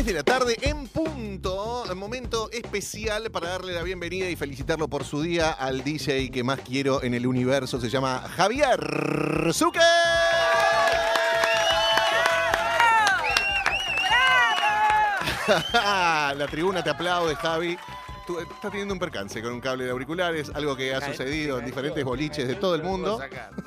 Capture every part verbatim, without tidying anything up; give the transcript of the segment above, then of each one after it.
de la tarde en punto, momento especial para darle la bienvenida y felicitarlo por su día al D J que más quiero en el universo. Se llama Javier Zucker. La tribuna te aplaude, Javi. Tú estás teniendo un percance con un cable de auriculares, algo que ha sucedido en diferentes boliches de todo el mundo.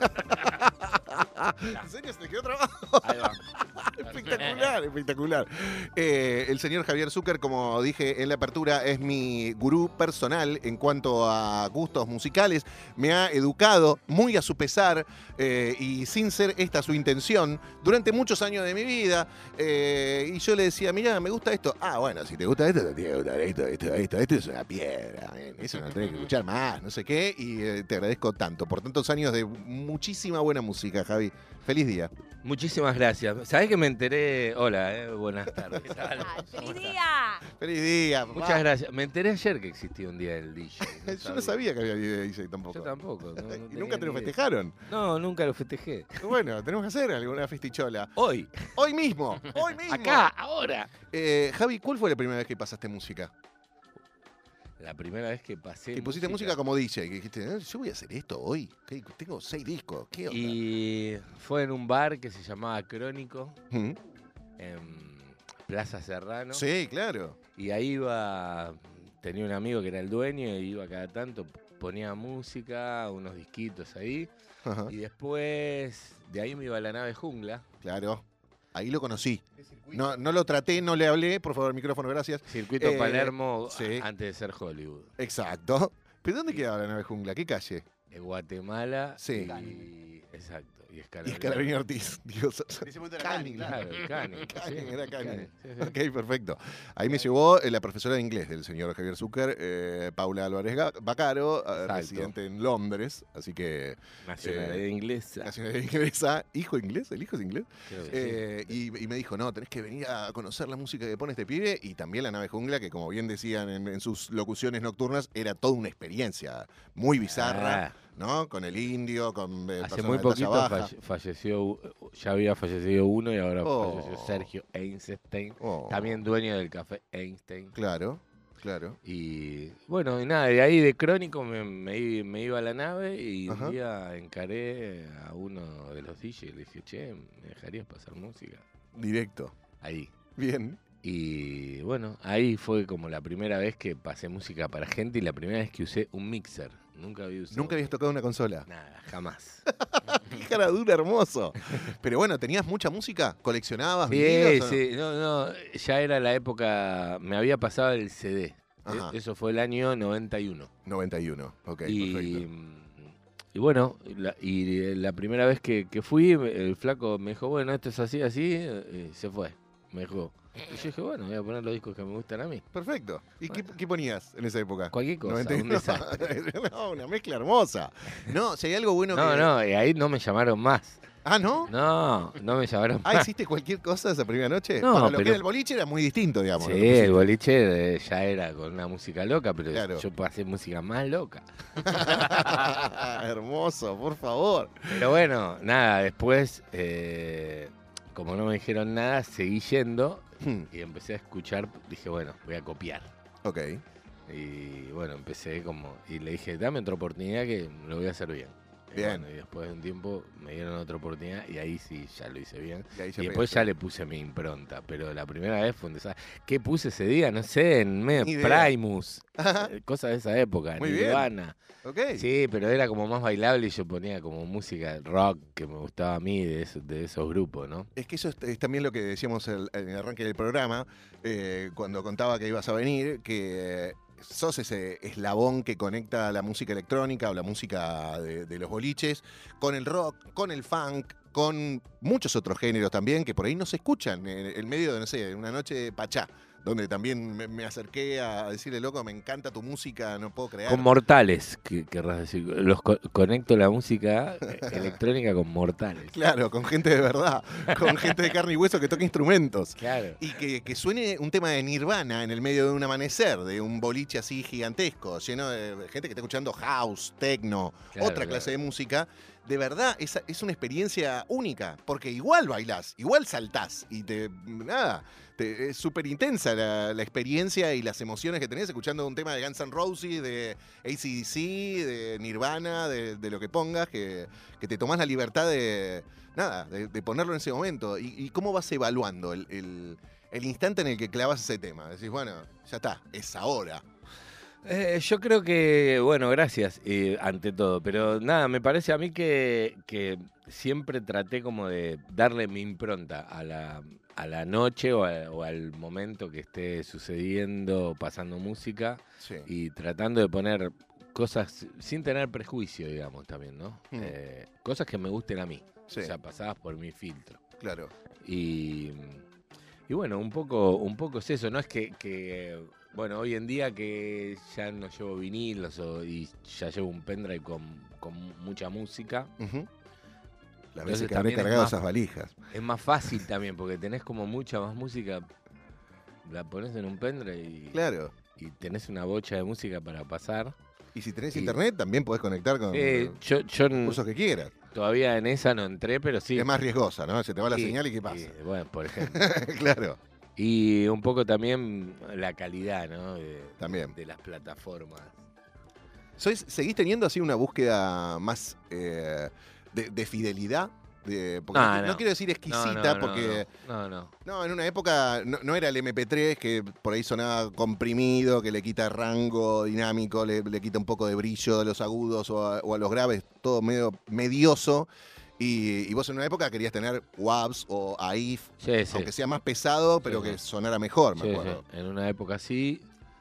¿En serio se te quedó trabajo? Ahí va. Espectacular, espectacular. Eh, el señor Javier Zucker, como dije en la apertura, es mi gurú personal en cuanto a gustos musicales. Me ha educado muy a su pesar eh, y sin ser esta su intención durante muchos años de mi vida. Eh, y yo le decía, mirá, me gusta esto. Ah, bueno, si te gusta esto, te tiene que gustar esto, esto, esto. Esto es una piedra. Man. Eso no tenés que escuchar más, no sé qué. Y eh, te agradezco tanto por tantos años de muchísima buena música, Javi. Feliz día. Muchísimas gracias. ¿Sabés que me enteré? Hola, eh, buenas tardes. ¿Qué tal? ¡Feliz día! Feliz día, papá. Muchas gracias. Me enteré ayer que existía un día del D J. No Yo no sabía que había día de D J tampoco. Yo tampoco. No, no ¿Y nunca te lo ni idea. festejaron? No, nunca lo festejé. Bueno, tenemos que hacer alguna festichola. Hoy. Hoy mismo, hoy mismo. Acá, ahora. Eh, Javi, ¿cuál fue la primera vez que pasaste música? La primera vez que pasé. Que pusiste música, como D J, que dijiste, "Eh, yo voy a hacer esto hoy. ¿Qué? Tengo seis discos, ¿qué onda?" Y fue en un bar que se llamaba Crónico, ¿Mm? en Plaza Serrano. Sí, claro. Y ahí iba, tenía un amigo que era el dueño y iba cada tanto, ponía música, unos disquitos ahí. Ajá, Y después de ahí me iba a la nave Jungla. claro. Ahí lo conocí. No, no lo traté, no le hablé. Por favor, micrófono, gracias. Circuito Eh, Palermo sí. a- antes de ser Hollywood. Exacto. ¿Pero dónde quedaba la nave jungla? ¿Qué calle? En Guatemala Sí. y... Exacto. Y Y Escalabrini. Escalabrini Ortiz. Dios. En ese momento era Canning, Canning, Claro, claro. Canning. Canning, sí, era Canning. sí, sí. Ok, perfecto. Ahí me llevó eh, la profesora de inglés del señor Javier Zucker, eh, Paula Álvarez Ga- Bacaro, eh, Exacto. residente en Londres, así que Nacionalidad Eh, inglesa. nacionalidad inglesa, hijo inglés, el hijo es inglés. Creo que Eh, y, y me dijo, no, tenés que venir a conocer la música que pone este pibe y también la nave jungla, que como bien decían en, en sus locuciones nocturnas, era toda una experiencia muy bizarra, Ah, ¿no? Con el indio, con eh, hace personas muy de talla poquito baja. falle- falleció, ya había fallecido uno y ahora Oh. falleció Sergio Einstein. Oh, También dueño del café Einstein. Claro, claro. Y bueno, y nada, de ahí de Crónico me, me, i- me iba a la nave y Ajá. un día encaré a uno de los D Js y le dije, che, ¿me dejarías pasar música? Directo. Ahí. Bien. Y bueno, ahí fue como la primera vez que pasé música para gente y la primera vez que usé un mixer. Nunca había usado. Nunca habías tocado una consola. Nada, jamás. Qué cara dura, hermoso. Pero bueno, ¿tenías mucha música? ¿Coleccionabas Sí, vinilos o no? sí, no, no, ya era la época, me había pasado el C D. Ajá. E- Eso fue el año noventa y uno. noventa y uno, ok, y, perfecto. y bueno, la, y la primera vez que, que fui, el flaco me dijo, bueno, esto es así, así, y se fue. Me dejó. Y yo dije, bueno, voy a poner los discos que me gustan a mí. Perfecto. ¿Y qué, Bueno. qué ponías en esa época? Cualquier cosa, noventa y un uno. desastre. No, una mezcla hermosa. No, si hay algo bueno No, que... no, y ahí no me llamaron más. Ah, ¿no? No, no me llamaron Ah, más. ¿hiciste cualquier cosa esa primera noche? No, Para lo que pero- era el boliche era muy distinto, digamos. Sí, lo que pusiste. el boliche eh, ya era con una música loca, pero Claro. yo pasé música más loca. Hermoso, por favor. Pero bueno, nada, después, eh, como no me dijeron nada, seguí yendo Hmm, y empecé a escuchar, dije, bueno, voy a copiar. ok. Y bueno, empecé como, y le dije, dame otra oportunidad que lo voy a hacer bien. Y Bien. bueno, y después de un tiempo me dieron otra oportunidad y ahí sí, ya lo hice bien. Y, ahí ya Y después pegaste. ya le puse mi impronta, pero la primera vez fue un desastre. ¿Qué puse ese día? No sé, en medio Ni idea. Primus, Ajá, eh, cosas de esa época, Muy bien. Nirvana. ok. Sí, pero era como más bailable y yo ponía como música rock que me gustaba a mí de, esos- de esos grupos, ¿no? Es que eso es, es también lo que decíamos el- en el arranque del programa, eh, cuando contaba que ibas a venir, que sos ese eslabón que conecta la música electrónica o la música de, de los boliches con el rock, con el funk, con muchos otros géneros también que por ahí no se escuchan en el medio de, no sé, una noche de Pachá, donde también me, me acerqué a decirle, loco, me encanta tu música, no puedo creer. Con mortales, que- querrás decir. Los co- conecto la música eh, electrónica con mortales. Claro, con gente de verdad, con gente de carne y hueso que toca instrumentos. Claro. Y que, que suene un tema de Nirvana en el medio de un amanecer, de un boliche así gigantesco, lleno de gente que está escuchando house, techno, Claro, otra claro. clase de música. de verdad es, es una experiencia única, porque igual bailás, igual saltás y te, nada, te, es súper intensa la, la experiencia y las emociones que tenés escuchando un tema de Guns N' Roses, de A C D C, de Nirvana, de, de lo que pongas, que, que te tomás la libertad de, nada, de, de ponerlo en ese momento. ¿Y, y cómo vas evaluando el, el, el instante en el que clavas ese tema? Decís, bueno, ya está, es ahora. Eh, yo creo que, bueno, gracias, eh, ante todo, pero nada, me parece a mí que, que siempre traté como de darle mi impronta a la, a la noche o, a- o al momento que esté sucediendo, pasando música, Sí. y tratando de poner cosas sin tener prejuicio, digamos, también, ¿no? Mm. Eh, cosas que me gusten a mí, Sí. o sea, pasadas por mi filtro. Claro. Y, y bueno, un poco, un poco es eso, no es que, que, bueno, hoy en día que ya no llevo vinilos o- y ya llevo un pendrive con, con mucha música, Ujú. Las Entonces veces que habré también es cargado más- esas valijas. es más fácil también porque tenés como mucha más música, la pones en un pendrive y, Claro. y tenés una bocha de música para pasar. Y si tenés Y- internet, también podés conectar con Eh, los yo yo n- cursos que quieras. todavía en esa no entré, pero sí. Es más riesgosa, ¿no? Se te va la Sí, señal y ¿qué pasa? y, bueno, por ejemplo. Claro, Y un poco también la calidad, ¿no? De, también. de las plataformas. ¿Sois, ¿Seguís teniendo así una búsqueda más eh, de, de fidelidad? De, porque No, no, no no. quiero decir No, exquisita, no, no, porque No, no. no. no, en una época no, no era el eme pe tres, que por ahí sonaba comprimido, que le quita rango dinámico, le, le quita un poco de brillo a los agudos o a, o a los graves, todo medio medioso. Y, y vos en una época querías tener W A Vs o A I F, Sí, sí. aunque sea más pesado, pero Sí, que sí. sonara mejor, me Sí, acuerdo. sí, en una época sí.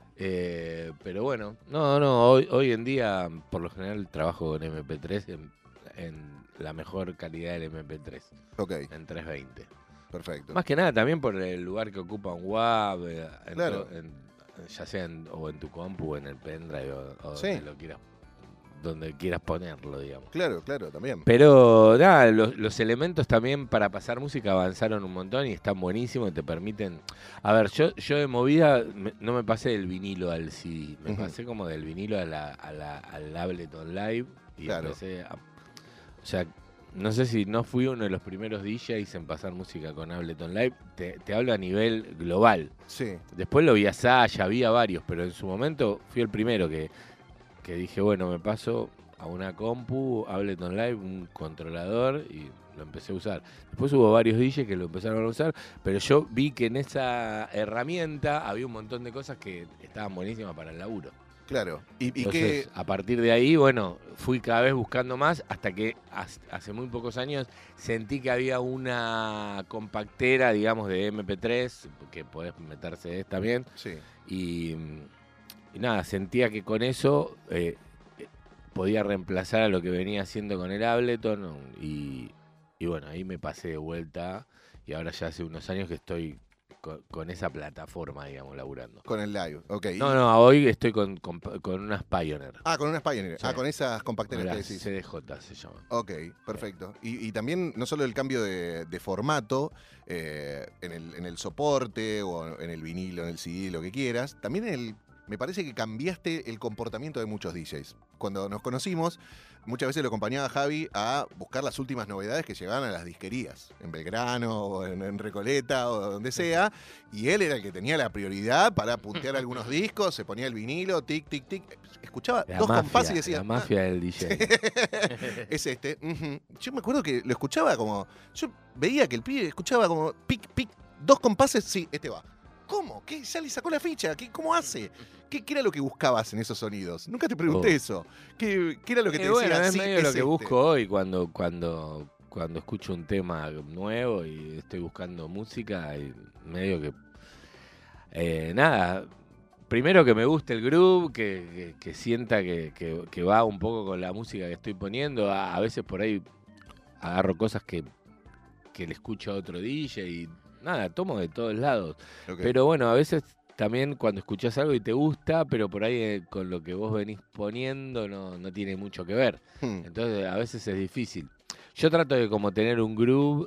eh, pero bueno, no, no, hoy, hoy en día por lo general trabajo con eme pe tres en, en la mejor calidad del eme pe tres, Ok, en trescientos veinte. perfecto. Más que nada también por el lugar que ocupa un W A V, eh, en Claro. to- en- ya sea en- o en tu compu o en el pendrive o, o Sí. donde lo quieras, donde quieras ponerlo, digamos. Claro, claro, también. Pero nada, los, los elementos también para pasar música avanzaron un montón y están buenísimos y te permiten... A ver, yo, yo de movida me- no me pasé del vinilo al ce de, me Ujú. pasé como del vinilo a la, a la- al Ableton Live y Claro. empecé a... O sea, no sé si no fui uno de los primeros D Js en pasar música con Ableton Live, te, te hablo a nivel global. Sí, Después lo vi a Sasha, había varios, pero en su momento fui el primero que, que dije, bueno, me paso a una compu, Ableton Live, un controlador y lo empecé a usar. Después hubo varios D Js que lo empezaron a usar, pero yo vi que en esa herramienta había un montón de cosas que estaban buenísimas para el laburo. claro. Y, y Entonces, que, a partir de ahí, bueno, fui cada vez buscando más hasta que has- hace muy pocos años sentí que había una compactera, digamos, de eme pe tres, que podés meter ce des también, sí, y, y nada, sentía que con eso eh, eh, podía reemplazar a lo que venía haciendo con el Ableton, y, y bueno, ahí me pasé de vuelta, y ahora ya hace unos años que estoy con, con esa plataforma, digamos, laburando. con el live. Ok. No, Y- no, hoy estoy con, con, con unas Pioneer. Ah, con unas Pioneer. Sí. Ah, con esas Con compacteras que las decís. ce de jota se llama. Ok, perfecto. Y, y también no solo el cambio de, de formato eh, en, el, en el soporte o en el vinilo, en el ce de, lo que quieras, también el, me parece que cambiaste el comportamiento de muchos D Js. Cuando nos conocimos, muchas veces lo acompañaba a Javi a buscar las últimas novedades que llegaban a las disquerías, en Belgrano o en, en Recoleta o donde sea, y él era el que tenía la prioridad para puntear algunos discos, se ponía el vinilo, tic, tic, tic, escuchaba La dos mafia, compases y decía, la "Ah, mafia del D J. es este. Ujú". Yo me acuerdo que lo escuchaba como. Yo veía que el pibe escuchaba como pic, pic, dos compases, sí, este va. ¿Cómo? ¿Qué? Ya le sacó la ficha. ¿Qué, ¿Cómo hace? ¿Qué, ¿Qué era lo que buscabas en esos sonidos? Nunca te pregunté Oh. eso. ¿Qué, qué era lo que te Eh, decía? bueno, es "Sí, medio es lo que este"? busco hoy cuando, cuando, cuando escucho un tema nuevo y estoy buscando música, y medio que... eh, nada, primero que me guste el groove, que, que- que sienta que, que- que va un poco con la música que estoy poniendo. A, a veces por ahí agarro cosas que, que le escucho a otro D J y nada, tomo de todos lados. Ok. Pero bueno, a veces también cuando escuchás algo y te gusta, pero por ahí eh, con lo que vos venís poniendo no, no tiene mucho que ver. Hmm, Entonces a veces es difícil. Yo trato de como tener un groove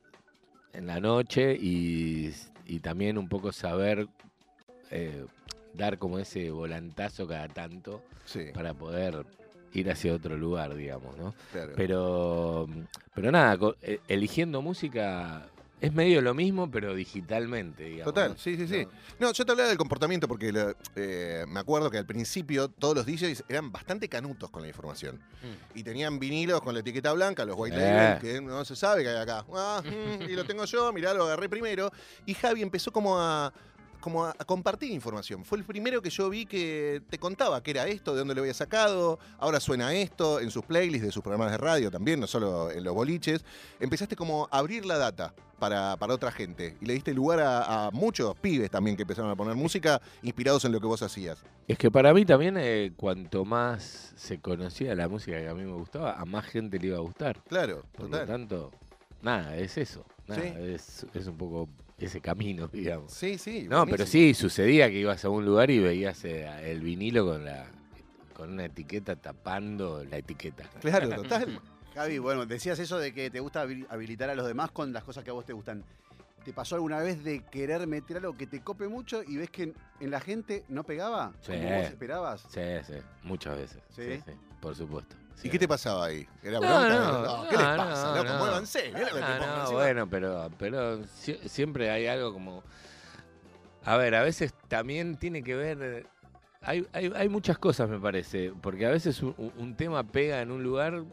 en la noche y, y también un poco saber eh, dar como ese volantazo cada tanto sí. para poder ir hacia otro lugar, digamos, ¿no? Claro. Pero, pero nada, co- eh, eligiendo música es medio lo mismo, pero digitalmente, digamos. Total, ¿no? sí, sí, sí. No. No, yo te hablaba del comportamiento porque lo- eh, me acuerdo que al principio todos los D Js eran bastante canutos con la información. Mm. Y tenían vinilos con la etiqueta blanca, los white Eh. label, que no se sabe que hay acá. Ah, mm, y lo tengo yo, mirá, lo agarré primero. Y Javi empezó como a, como a, a compartir información. Fue el primero que yo vi que te contaba qué era esto, de dónde lo había sacado, ahora suena esto, en sus playlists de sus programas de radio también, no solo en los boliches. Empezaste como a abrir la data para, para otra gente. Y le diste lugar a, a muchos pibes también que empezaron a poner música inspirados en lo que vos hacías. Es que para mí también, eh, cuanto más se conocía la música que a mí me gustaba, a más gente le iba a gustar. Claro, Por total. lo tanto, nada, es eso. Nada, Sí. es, es un poco ese camino, digamos. Sí, sí. No, pero buenísimo. sí, sucedía que ibas a un lugar y veías eh, el vinilo con la con una etiqueta tapando la etiqueta. Claro, total. Javi, bueno, decías eso de que te gusta habil- habilitar a los demás con las cosas que a vos te gustan. ¿Te pasó alguna vez de querer meter algo que te cope mucho y ves que en, en la gente no pegaba Sí. como vos esperabas? Sí, sí, muchas veces. ¿Sí? Sí, sí, por supuesto. ¿Y Sí. qué te pasaba ahí? ¿Era No, bronca? no, ¿Qué les no, pasa? no, loco? no. Muévanse. mirá lo que te Ah, pongo no, encima. bueno, pero, pero si- siempre hay algo como... A ver, a veces también tiene que ver... eh, Hay, hay, hay muchas cosas, me parece, porque a veces un, un tema pega en un lugar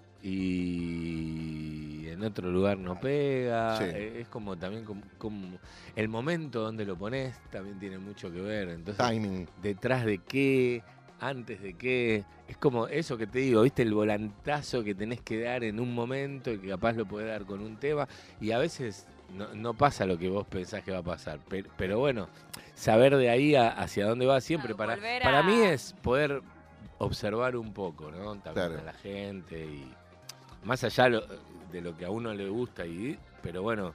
y en otro lugar no pega. Sí. Eh, Es como también como, como el momento donde lo pones también tiene mucho que ver. Entonces, Timing. detrás de qué, antes de qué. Es como eso que te digo, ¿viste? El volantazo que tenés que dar en un momento y que capaz lo podés dar con un tema. Y a veces no, no pasa lo que vos pensás que va a pasar. Pero, pero bueno, saber de ahí a- hacia dónde va siempre. Claro, Para, volver para a- mí es poder observar un poco, ¿no? También Claro. a la gente y más allá lo- de lo que a uno le gusta. Y, pero bueno,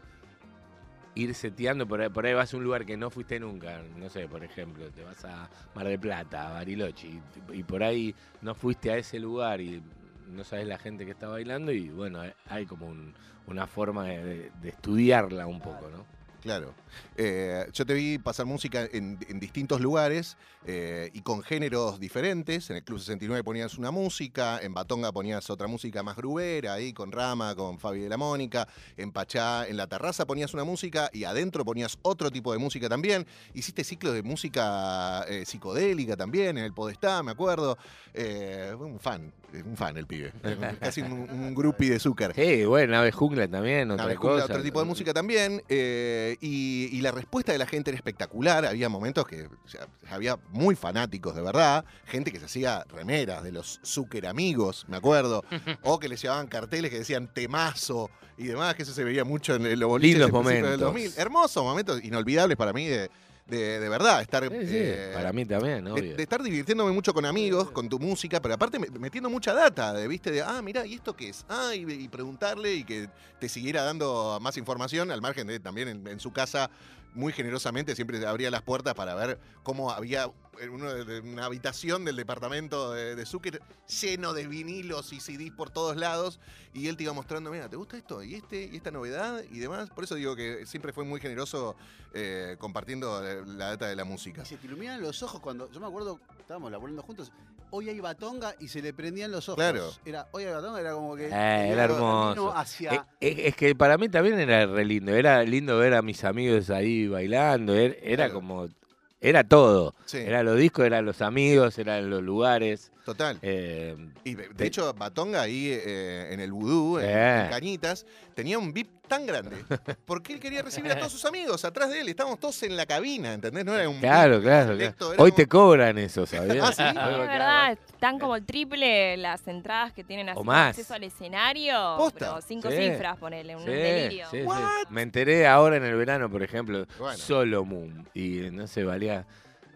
ir seteando, por ahí, por ahí vas a un lugar que no fuiste nunca, no sé, por ejemplo, te vas a Mar del Plata, a Bariloche, y, y por ahí no fuiste a ese lugar y no sabes la gente que está bailando y bueno, hay- hay como un- una forma de, de- de estudiarla un poco, ¿no? Claro. Eh, yo te vi pasar música en, en distintos lugares eh, y con géneros diferentes. En el Club sesenta y nueve ponías una música, en Batonga ponías otra música más grubera, ahí con Rama, con Fabi de la Mónica. En Pachá, en la terraza ponías una música y adentro ponías otro tipo de música también. Hiciste ciclos de música eh, psicodélica también, en el Podestá, me acuerdo. Eh, un fan, un fan el pibe. Casi un, un groupie de Zucker. Sí, bueno, Ave Jungla también, otra Nave Jungla, cosa. otro tipo de música también. eh, y, y la respuesta de la gente era espectacular. Había momentos que o sea, había muy fanáticos de verdad. Gente que se hacía remeras de los Zucker amigos, me acuerdo. O que les llevaban carteles que decían temazo y demás, que eso se veía mucho en, en los boliches Lindos de principios del momentos. dos mil. Hermosos momentos, inolvidables para mí de, de, de verdad. Estar, Sí, sí, eh, para mí también, de, obvio. de estar divirtiéndome mucho con amigos, con tu música, pero aparte me- metiendo mucha data, de, ¿viste? De, ah, mirá, ¿y esto qué es? Ah, y, y preguntarle y que te siguiera dando más información, al margen de también en, en su casa, muy generosamente, siempre abría las puertas para ver cómo había en uno de- de una habitación del departamento de, de Zucker lleno de vinilos y C Ds por todos lados, y él te iba mostrando, mira, ¿te gusta esto? ¿Y este? ¿Y esta novedad? Y demás. Por eso digo que siempre fue muy generoso eh, compartiendo eh, la data de la música. Y se te iluminan los ojos cuando. Yo me acuerdo, estábamos laburando juntos. Hoy hay batonga y se le prendían los ojos. Claro. Era, hoy hay batonga, era como que. Eh, era iba camino hermoso. Hacia. Es, es- es que para mí también era re lindo. Era lindo ver a mis amigos ahí bailando. Era, era Claro. como. Era todo. Sí. Era los discos, eran los amigos, eran los lugares. Total. eh, Y de, de Te- hecho, Batonga ahí eh, en el Vudú, en, Eh. en Cañitas, tenía un V I P tan grande. Porque él quería recibir a todos sus amigos atrás de él. Estábamos todos en la cabina, ¿entendés? No era un claro, claro, selecto, claro. era Hoy como- te cobran eso, ¿sabías? Ah, ¿sí? Hoy Es va a quedar- verdad, están como el triple las entradas que tienen así O con más. acceso al escenario. ¿Posta? Pero cinco Sí. cifras, ponele, un Sí, delirio. sí, sí. What? Me enteré ahora en el verano, por ejemplo, Bueno. solo Moon. Y no sé, valía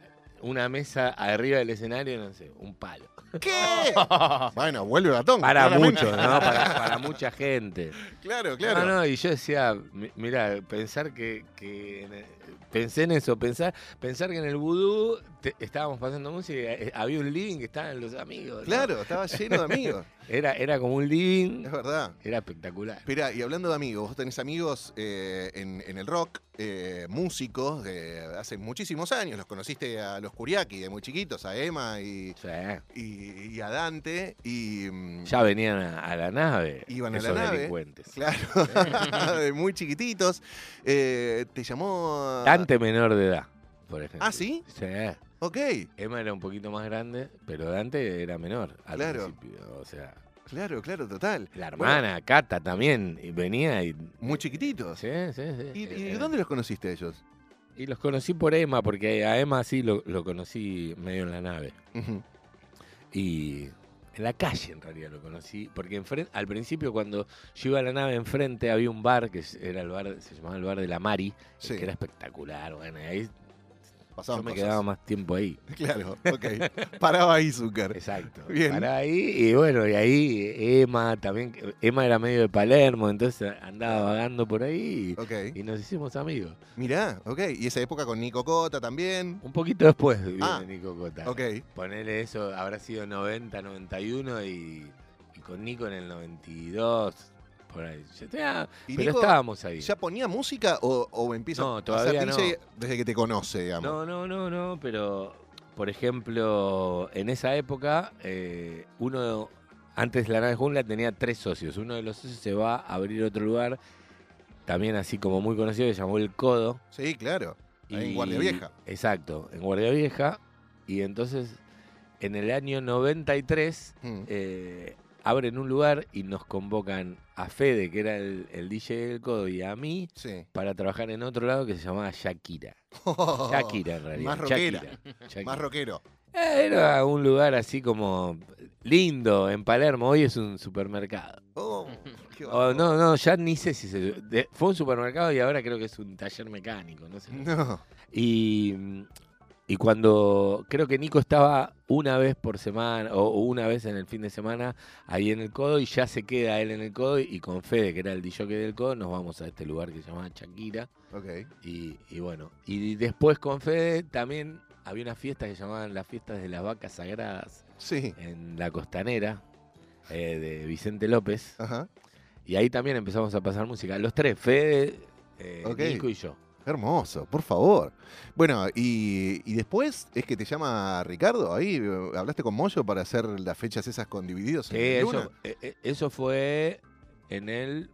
una mesa arriba del escenario, no sé, un palo. ¿Qué? Bueno, vuelve Batonga. Para claramente. muchos, ¿no? Para, para mucha gente. Claro, claro. No, no, y yo decía, mi- mira, pensar que, que en el- pensé en eso, pensar, pensar que en el vudú te- estábamos pasando música, y, eh, había un living que estaban los amigos. ¿no? Claro, estaba lleno de amigos. Era, era como un living, Es verdad. era espectacular. Espera, y hablando de amigos, vos tenés amigos eh, en, en el rock, eh, músicos de hace muchísimos años. Los conociste a los Kuriaki de muy chiquitos, a Emma y, Sí. y, y a Dante. Y, mm, Ya venían a, a la nave. Iban a la esos nave. delincuentes. claro, de muy chiquititos. Eh, te llamó... Dante menor de edad, por ejemplo. ¿Ah, sí? Sí. Ok, Emma era un poquito más grande, pero Dante era menor al Claro. principio. O sea, claro, claro, total. la Bueno, hermana, Cata también, y venía y. muy chiquititos. Sí, sí, sí. ¿Y, y Eh, dónde los conociste a ellos? Y los conocí por Emma, porque a Emma sí lo, lo conocí medio en la nave. Ujú. Y en la calle en realidad lo conocí, porque enfrente, al principio cuando yo iba a la nave enfrente había un bar, que era el bar, se llamaba el bar de la Mari, Sí. que era espectacular. Bueno, y ahí Pasaban yo me cosas. quedaba más tiempo ahí. Claro, ok. Paraba ahí, Zucker. Exacto. Bien. Pará ahí y bueno, y ahí Emma también, Emma era medio de Palermo, entonces andaba vagando por ahí y, Ok. y nos hicimos amigos. Mirá, ok. Y esa época con Nico Cota también. Un poquito después viene Ah, Nico Cota. Ok. Ponele eso, habrá sido noventa, noventa y uno y, y con Nico en el noventa y dos, por ahí. Ya tenía- ¿Y pero Nico estábamos ahí. ¿Ya ponía música o, o empieza No, a todavía hacer D J no. desde que te conoce, digamos? No, no, no, no, pero por ejemplo, en esa época, eh, uno, antes la nave jungla tenía tres socios. Uno de los socios se va a abrir otro lugar, también así como muy conocido, que se llamó El Codo. Sí, claro. Ahí en Y- Guardia Vieja. Exacto, en Guardia Vieja. Y entonces, en el año noventa y tres, Mm. eh, abren un lugar y nos convocan a Fede, que era el, el D J del Codo, y a mí, Sí. para trabajar en otro lado que se llamaba Shakira. Shakira, en realidad. Más rockera. Shakira, Shakira. Más rockero. Eh, Era un lugar así como lindo en Palermo. Hoy es un supermercado. Oh, qué Oh, bárbaro. no, no, ya ni sé si se. de- fue un supermercado y ahora creo que es un taller mecánico, no sé. No. Y, y cuando creo que Nico estaba una vez por semana o o una vez en el fin de semana ahí en el Codo y ya se queda él en el Codo y con Fede, que era el D J del Codo, nos vamos a este lugar que se llama Shakira. Ok. Y, y bueno, y después con Fede también había unas fiestas que se llamaban las fiestas de las vacas sagradas Sí. en la costanera eh, de Vicente López. Ajá. Y ahí también empezamos a pasar música. Los tres, Fede, eh, Ok. Nico y yo. Hermoso, por favor. Bueno, y, y después es que te llama Ricardo. Ahí eh, hablaste con Moyo para hacer las fechas esas con Divididos Sí, en Luna. eso, eh, eh, eso fue en el,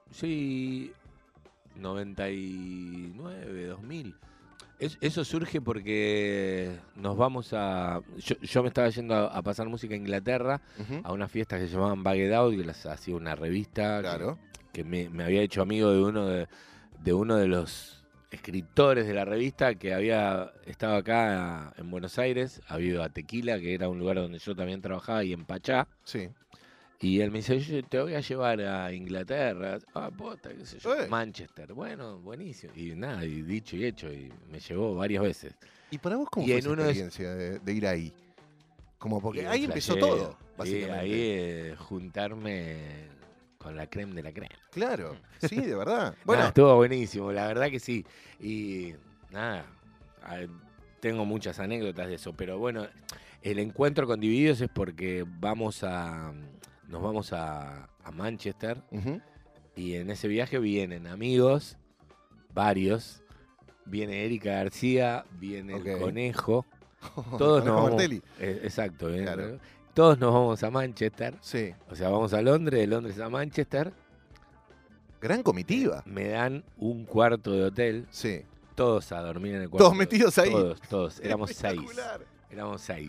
sí, noventa y nueve, dos mil. Es- eso surge porque nos vamos a... Yo, yo me estaba yendo a, a pasar música a Inglaterra, Ujú. a unas fiestas que se llamaban Bagged Out, que las hacía una revista que- Claro. que, me, me había hecho amigo de uno de, de uno de los escritores de la revista que había estado acá en Buenos Aires, había ido a Tequila, que era un lugar donde yo también trabajaba, y en Pachá. Sí. Y él me dice, yo te voy a llevar a Inglaterra. Ah, posta, qué sé yo. Eh. Manchester. Bueno, buenísimo. Y nada, y dicho y hecho, y me llevó varias veces. ¿Y para vos cómo Y fue en esa uno de- experiencia de, de ir ahí? Como porque Y ahí un empezó flashero. todo, Sí, básicamente. ahí eh, juntarme con la creme de la creme. Claro, sí, de verdad. Bueno, Bueno, estuvo buenísimo, la verdad que sí. Y nada, a- tengo muchas anécdotas de eso, pero bueno, el encuentro con Divididos es porque vamos a, nos vamos a, a Manchester ujú. y en ese viaje vienen amigos, varios, viene Erika García, viene Ok. el Conejo, todos Conejo nos vamos, Martelli. eh, exacto, viene el Claro. Conejo. Todos nos vamos a Manchester, Sí, o sea, vamos a Londres, de Londres a Manchester. gran comitiva. Me dan un cuarto de hotel, Sí. todos a dormir en el cuarto. Todos metidos ahí. Todos, todos. Éramos seis. Espectacular. Éramos seis.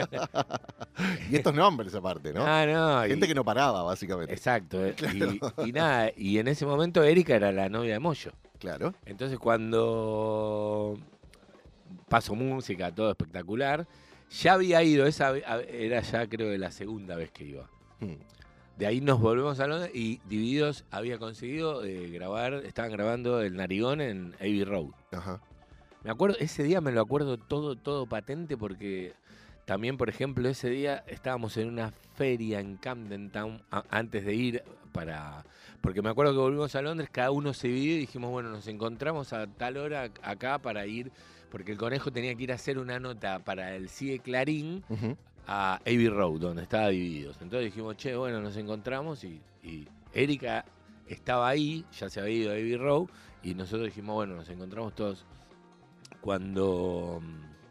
Y estos nombres aparte, ¿no? Ah, no. y- Gente que no paraba, básicamente. Exacto. eh, Y, y nada, y en ese momento Erika era la novia de Moyo. Claro. Entonces cuando paso música, todo espectacular, ya había ido, esa ve- a- era ya creo que la segunda vez que iba. Mm. De ahí nos volvemos a Londres y Divididos había conseguido eh, grabar, estaban grabando El Narigón en Abbey Road. Ajá. Me acuerdo, ese día me lo acuerdo todo, todo patente porque también, por ejemplo, ese día estábamos en una feria en Camden Town a- antes de ir para... Porque me acuerdo que volvimos a Londres, cada uno se dividió y dijimos, bueno, nos encontramos a tal hora acá para ir, porque el Conejo tenía que ir a hacer una nota para el C I E Clarín Ujú. a Abbey Road, donde estaba Divididos. Entonces dijimos, che, bueno, nos encontramos y, y Erika estaba ahí, ya se había ido a Abbey Road, y nosotros dijimos, bueno, nos encontramos todos. Cuando...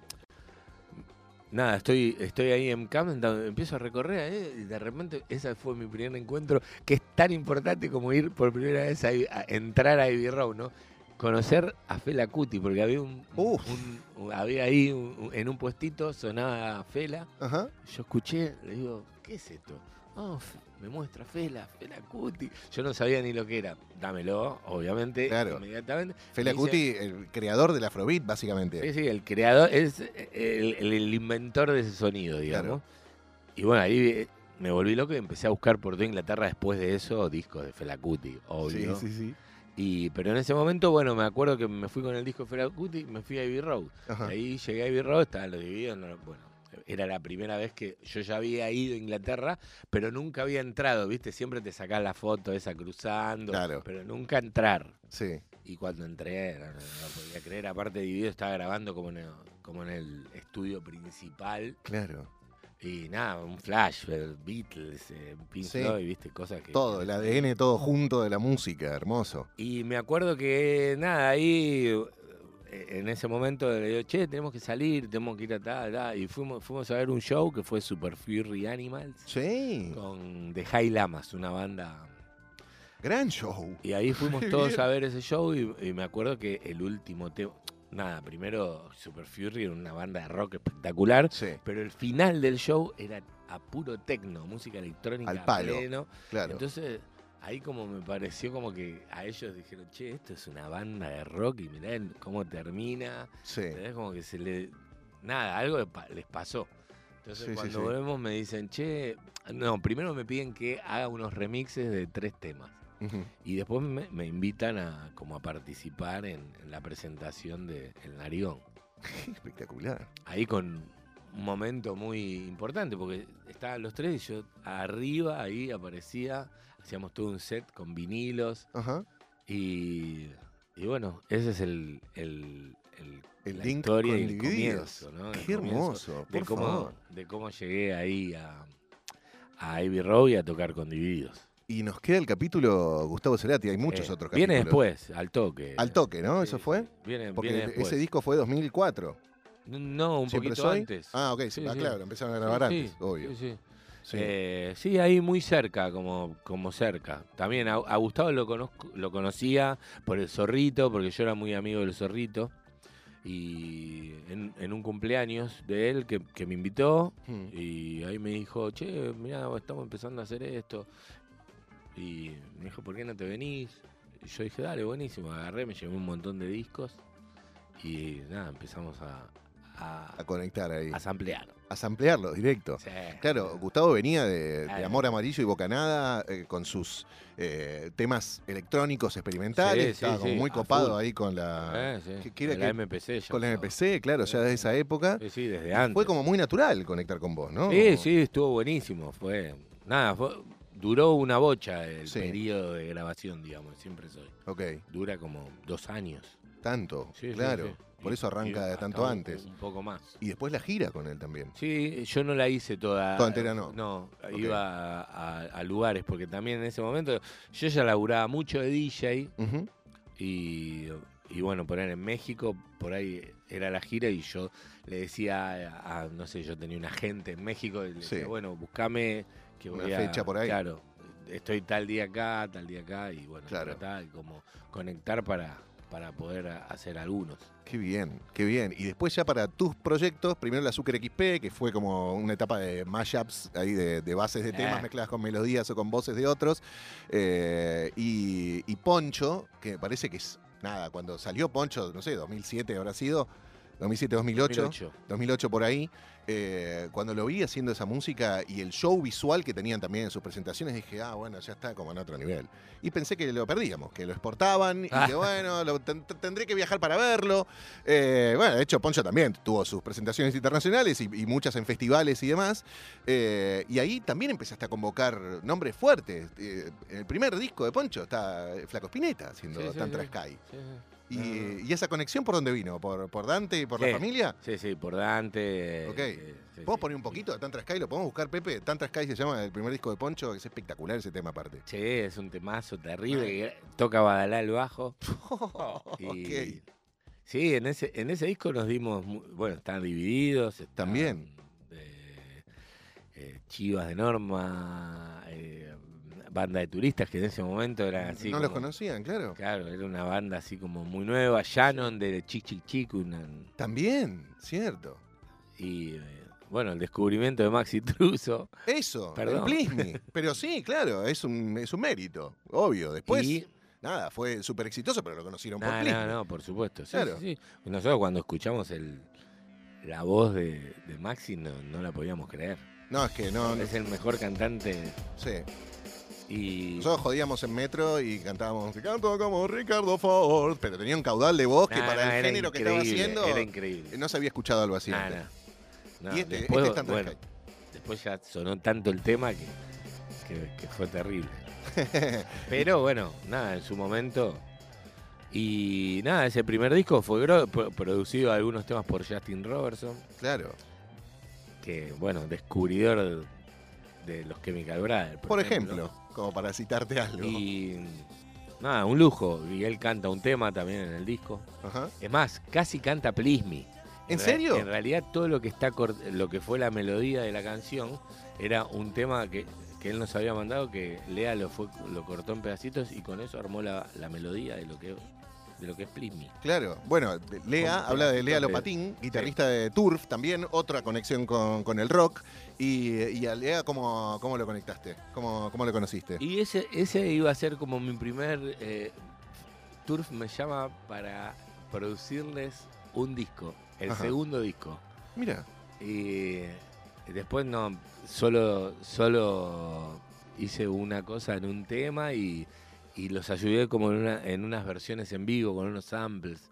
Nada, estoy, estoy ahí en Camden, empiezo a recorrer, ¿eh? Y de repente ese fue mi primer encuentro, que es tan importante como ir por primera vez a, a entrar a Abbey Road, ¿no? Conocer a Fela Kuti, porque había un, un, un había ahí un, en un puestito sonaba Fela. Ajá. Yo escuché, le digo, ¿qué es esto? Oh, me muestra Fela, Fela Kuti. Yo no sabía ni lo que era. Dámelo, obviamente, claro. Inmediatamente. Fela Kuti, el creador del Afrobeat, básicamente. Sí, sí, el creador, es el, el, el inventor de ese sonido, digamos. Claro. Y bueno, ahí me volví loco y empecé a buscar por toda Inglaterra después de eso discos de Fela Kuti, obvio. Sí, sí, sí. Y, pero en ese momento, bueno, me acuerdo que me fui con el disco de Fela Kuti y me fui a Abbey Road. Ajá. Ahí llegué a Abbey Road, estaban los Divididos, no, bueno, era la primera vez que yo ya había ido a Inglaterra, pero nunca había entrado, ¿viste? Siempre te sacás la foto esa cruzando, claro. Pero nunca entrar. Sí. Y cuando entré, no, no, no podía creer, aparte Divididos estaba grabando como en, el, como en el estudio principal. Claro. Y nada, un flash, Beatles, eh, Pink sí. Floyd, viste, cosas que... Todo, el A D N todo junto de la música, hermoso. Y me acuerdo que, nada, ahí, en ese momento le digo, che, tenemos que salir, tenemos que ir a tal, tal. Y fuimos, fuimos a ver un show que fue Super Furry Animals. Sí. Con The High Lamas, una banda... Gran show. Y ahí fuimos todos bien. A ver ese show y, y me acuerdo que el último tema... Nada, primero Super Furry era una banda de rock espectacular, sí. Pero el final del show era a puro techno, música electrónica al palo, pleno. Claro. Entonces ahí como me pareció como que a ellos dijeron, che, esto es una banda de rock y mirá cómo termina. Sí. ¿Entendés? Como que se le... Nada, algo les pasó. Entonces sí, cuando sí, volvemos sí. me dicen, che, no, primero me piden que haga unos remixes de tres temas. Uh-huh. Y después me, me invitan a como a participar en, en la presentación de El Narigón. Espectacular. Ahí con un momento muy importante, porque estaban los tres y yo arriba, ahí aparecía, hacíamos todo un set con vinilos. Uh-huh. y, y bueno, ese es el, el, el, el la link historia con y el comienzo, ¿no? Qué el hermoso, de por cómo, favor. De cómo llegué ahí a, a Abbey Road y a tocar con Divididos. Y nos queda el capítulo Gustavo Cerati, hay muchos eh, otros capítulos. Viene después, al toque. Al toque, ¿no? Sí, ¿Eso fue? Viene, Porque viene después. Ese disco fue dos mil cuatro. No, un poquito soy? antes. Ah, ok, sí, ah, sí. Claro, empezaron a grabar sí, antes, sí, obvio. Sí, sí. Sí. Eh, sí, ahí muy cerca, como, como cerca. También a, a Gustavo lo, conozco, lo conocía por el Zorrito, porque yo era muy amigo del Zorrito. Y en, en un cumpleaños de él que, que me invitó, hmm. y ahí me dijo, che, mirá, estamos empezando a hacer esto. Y me dijo, ¿por qué no te venís? Y yo dije, dale, buenísimo. Agarré, me llevé un montón de discos y nada, empezamos a... A, a conectar ahí. A samplear. A samplearlo, directo. Sí. Claro, Gustavo venía de, de Amor Amarillo y Bocanada eh, con sus eh, temas electrónicos experimentales. Sí, Estaba sí, como sí. muy copado ahí con la... Eh, sí. ¿qué, qué era la que, M P C. Con la M P C, claro, ya desde esa época. Sí, sí, desde antes. Fue como muy natural conectar con vos, ¿no? Sí, sí, estuvo buenísimo. Fue... Nada, fue... Duró una bocha el sí. periodo de grabación, digamos, siempre soy. Ok. Dura como dos años. Tanto, sí, claro. Sí, sí. Por eso arranca de tanto un, antes. Un poco más. Y después la gira con él también. Sí, yo no la hice toda. Toda entera no. No, okay. iba a, a, a lugares, porque también en ese momento yo ya laburaba mucho de D J. Uh-huh. y, y bueno, por ahí en México, por ahí era la gira y yo le decía a, a no sé, yo tenía un agente en México y le decía, sí. bueno, buscame que voy una a, fecha por ahí. Claro, estoy tal día acá, tal día acá, y bueno, claro. tratar y como conectar para, para poder hacer algunos. Qué bien, qué bien. Y después ya para tus proyectos, primero la Zucker X P, que fue como una etapa de mashups ahí de, de bases de temas eh. mezcladas con melodías o con voces de otros. Eh, y, y Poncho, que me parece que es, nada, cuando salió Poncho, no sé, dos mil siete habrá sido, dos mil siete, dos mil ocho, dos mil ocho, dos mil ocho por ahí. Eh, cuando lo vi haciendo esa música y el show visual que tenían también en sus presentaciones, dije, ah, bueno, ya está como en otro nivel. Y pensé que lo perdíamos, que lo exportaban y que, bueno, lo, ten, tendré que viajar para verlo. Eh, bueno, de hecho, Poncho también tuvo sus presentaciones internacionales y, y muchas en festivales y demás. Eh, y ahí también empezaste a convocar nombres fuertes. Eh, en el primer disco de Poncho está Flaco Spinetta haciendo sí, sí, Tantra sí. Sky. Sí, sí. Y, ¿Y esa conexión por dónde vino? ¿Por, por Dante y por sí, la familia? Sí, sí, por Dante. Okay. sí, ¿Podemos sí. poner un poquito de Tantra Sky? ¿Lo podemos buscar, Pepe? Tantra Sky se llama el primer disco de Poncho, que es espectacular ese tema aparte. Sí, es un temazo terrible. Que toca Badalá el bajo. Y, Ok. Sí, en ese, en ese disco nos dimos, mu- bueno, están divididos. Están, También. eh, eh, Chivas de Norma, eh, banda de turistas que en ese momento eran así. no los como- conocían, claro. Claro, era una banda así como muy nueva. Shannon de Chic Chic Chic, una, También, cierto. y eh, bueno, el descubrimiento de Maxi Truso. Eso, Perdón. el Plismi. Pero sí, claro, es un, es un mérito, obvio. Después, y nada, fue súper exitoso, pero lo conocieron por No, Plismi. no, no, por supuesto. Sí, Claro. sí, sí. Nosotros cuando escuchamos el, la voz de, de Maxi no, no la podíamos creer. No, es que no, no, Es el mejor cantante sí. y... Nosotros jodíamos en metro y cantábamos, canto como Ricardo Ford, pero tenía un caudal de voz que No, para no, el era género que estaba increíble, haciendo Era increíble. no se había escuchado algo así. No, antes. no. No, Y este, después, este es Tantra bueno, Sky. después ya sonó tanto el tema que, que, que fue terrible. Pero bueno, nada, en su momento. Y nada, ese primer disco fue gro- pro- producido algunos temas por Justin Robertson, Claro. que bueno, descubridor de, de los Chemical Brothers. Por ejemplo, como para citarte algo. Y nada, un lujo. Y él canta un tema también en el disco. Ajá. Es más, casi canta Please Me. ¿En re- serio? En realidad todo lo que está cor- lo que fue la melodía de la canción era un tema que, que él nos había mandado, que Lea lo fue lo cortó en pedacitos y con eso armó la, la melodía de lo que de lo que es Please Me. Claro, bueno, de- Lea, Con habla de Lea pedacitos de- Lopatín, guitarrista de Turf también, otra conexión con, con el rock. Y, y a Lea, ¿cómo, cómo lo conectaste? ¿Cómo, cómo lo conociste? Y ese ese iba a ser como mi primer eh, Turf me llama para producirles un disco, el Ajá. segundo disco. Mira, Y después no, solo, solo hice una cosa en un tema y, y los ayudé como en, una, en unas versiones en vivo con unos samples.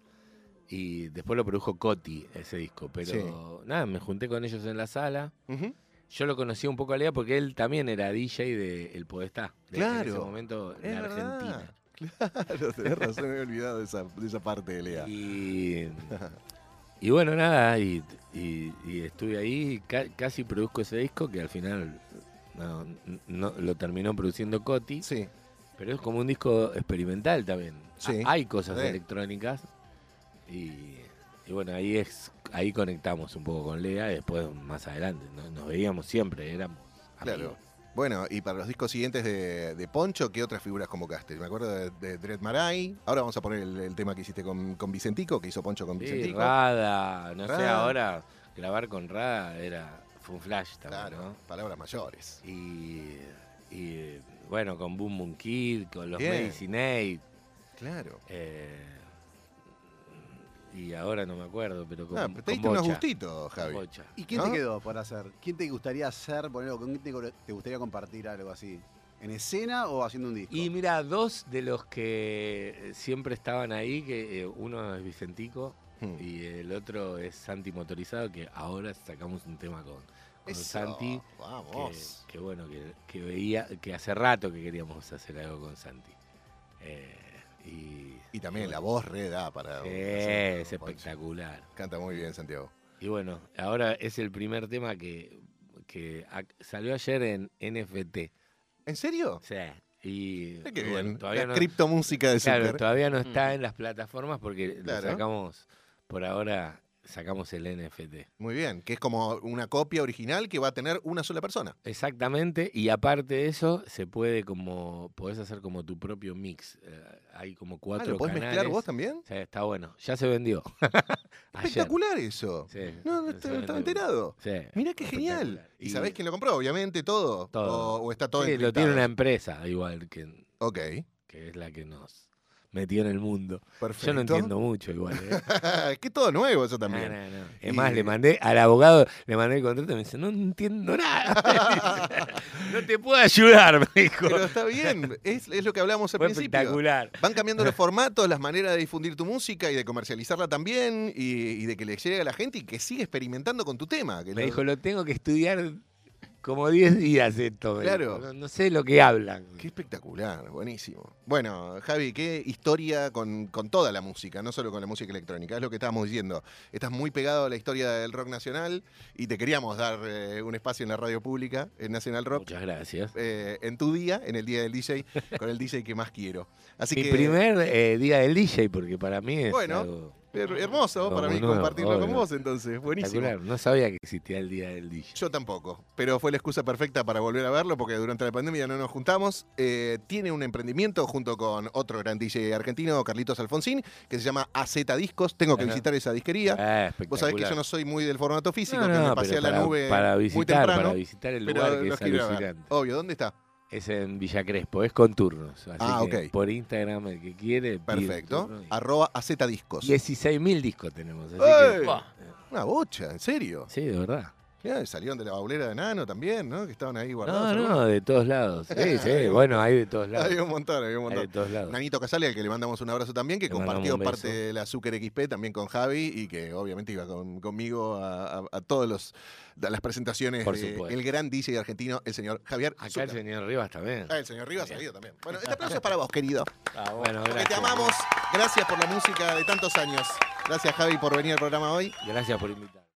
Y después lo produjo Coti, ese disco. Pero Sí. nada, me junté con ellos en la sala. ujú, Yo lo conocí un poco a Lea porque él también era D J de El Podestá. de- En Claro, ese momento en es Argentina. verdad. Claro, tenés razón, me había olvidado de esa, de esa parte de Lea. Y, y bueno, nada, y, y- y estuve ahí, ca- casi produzco ese disco que al final no, no- lo terminó produciendo Coti, Sí, pero es como un disco experimental también. Sí. Ha- Hay cosas Sí. electrónicas y, y bueno, ahí es ahí conectamos un poco con Lea y después más adelante, ¿no? Nos veíamos siempre, éramos claro. amigos. Bueno, y para los discos siguientes de, de Poncho, ¿qué otras figuras convocaste? Me acuerdo de, de Dread Marai. Ahora vamos a poner el, el tema que hiciste con, con Vicentico, que hizo Poncho con Sí, Vicentico. Rada, no sé, Rada. ahora grabar con Rada era, fue un flash también, Claro, ¿no? palabras mayores. Y, y, bueno, con Boom Boom Kid, con los Bien. Medicine Aid, Claro. eh, y ahora no me acuerdo, pero con, Ah, pero te con diste unos Bocha, gustitos, Javi. con Bocha. ¿Y quién ¿No? te quedó por hacer? ¿Quién te gustaría hacer? Ponelo, ¿con quién te, te gustaría compartir algo así? ¿En escena o haciendo un disco? Y mira, dos de los que siempre estaban ahí, que eh, uno es Vicentico Hmm. y el otro es Santi Motorizado, que ahora sacamos un tema con, con Eso, Santi. Que, vamos. que bueno, que, que veía, que hace rato que queríamos hacer algo con Santi. Eh, y, Y también y la bueno, voz re da para... sí, hacer es con Poncho. espectacular. Canta muy bien, Santiago. Y bueno, ahora es el primer tema que, que ac- salió ayer en N F T. ¿En serio? O sea, y Eh, Qué y bueno, bien. todavía La no, criptomúsica de claro, Zucker. todavía no está en las plataformas porque Claro. lo sacamos, por ahora sacamos el N F T. Muy bien, que es como una copia original que va a tener una sola persona. Exactamente, y aparte de eso, se puede como, podés hacer como tu propio mix. Eh, hay como Ah, cuatro ¿lo podés canales. mezclar vos también? Sí, está bueno. Ya se vendió. Ayer. Espectacular eso. Sí, No, no se está- no vendió. estaba enterado. Sí, Mirá qué genial. espectacular. ¿Y sabés quién lo compró? Obviamente todo. Todo. O, o está todo Sí, lo encriptado. tiene una empresa igual que, Ok, que es la que nos metió en el mundo. perfecto. Yo no entiendo mucho igual. ¿eh? Es que todo nuevo eso también. No, no, no. Es Y- más, le mandé al abogado, le mandé el contrato y me dice, no entiendo nada. No te puedo ayudar, me dijo. Pero está bien, es, es lo que hablamos al Fue principio. espectacular. Van cambiando los formatos, las maneras de difundir tu música y de comercializarla también y, y de que le llegue a la gente y que siga experimentando con tu tema. Que Me lo- dijo, lo tengo que estudiar como diez días esto. Claro. No, no sé lo que hablan. Qué espectacular, buenísimo. Bueno, Javi, qué historia con, con toda la música, no solo con la música electrónica, es lo que estábamos diciendo. Estás muy pegado a la historia del rock nacional y te queríamos dar eh, un espacio en la radio pública, en Nacional Rock, Muchas gracias. eh, en tu día, en el día del D J, con el D J que más quiero. Así Mi que, primer eh, día del D J, porque para mí es Bueno, algo her- hermoso algo para muy mí nuevo, compartirlo con obvio. vos, entonces, buenísimo. espectacular. No sabía que existía el día del D J. Yo tampoco, pero fue la excusa perfecta para volver a verlo porque durante la pandemia no nos juntamos. Eh, tiene un emprendimiento junto con otro gran D J argentino, Carlitos Alfonsín, que se llama A Z Discos. Tengo que Ajá. visitar esa disquería. Ah, Vos sabés que yo espectacular. no soy muy del formato físico, No, que no, me pasé pero a la para, nube para muy visitar, temprano. para visitar el Pero lugar que los es quiero ir a ver. alucinante. Obvio, ¿dónde está? Es en Villa Crespo, es con turnos. Así Ah, que ok. por Instagram el que quiere. pide Perfecto. turno y- Arroba A Z Discos. dieciséis mil discos tenemos. Así ¡Ey! que, ¡buah! Una bocha, ¿en serio? Sí, de verdad. Mirá, salieron de la baulera de Nano también, ¿no? Que estaban ahí guardados. No, algunos. no, de todos lados. Sí, sí, bueno, hay de todos lados. Había un montón, había un Hay montón. de todos lados. Nanito Casale, al que le mandamos un abrazo también, que Le mandamos compartió un beso. parte de la Azúcar X P también con Javi y que obviamente iba con- conmigo a, a, a todas los, a las presentaciones Por del supuesto. gran D J argentino, el señor Javier Acá el Zucker. señor Rivas también. Ah, el señor Rivas ha salido también. Bueno, este aplauso es para vos, querido. Ah, bueno, Porque gracias. te amamos. Gracias por la música de tantos años. Gracias, Javi, por venir al programa hoy. Gracias por invitar.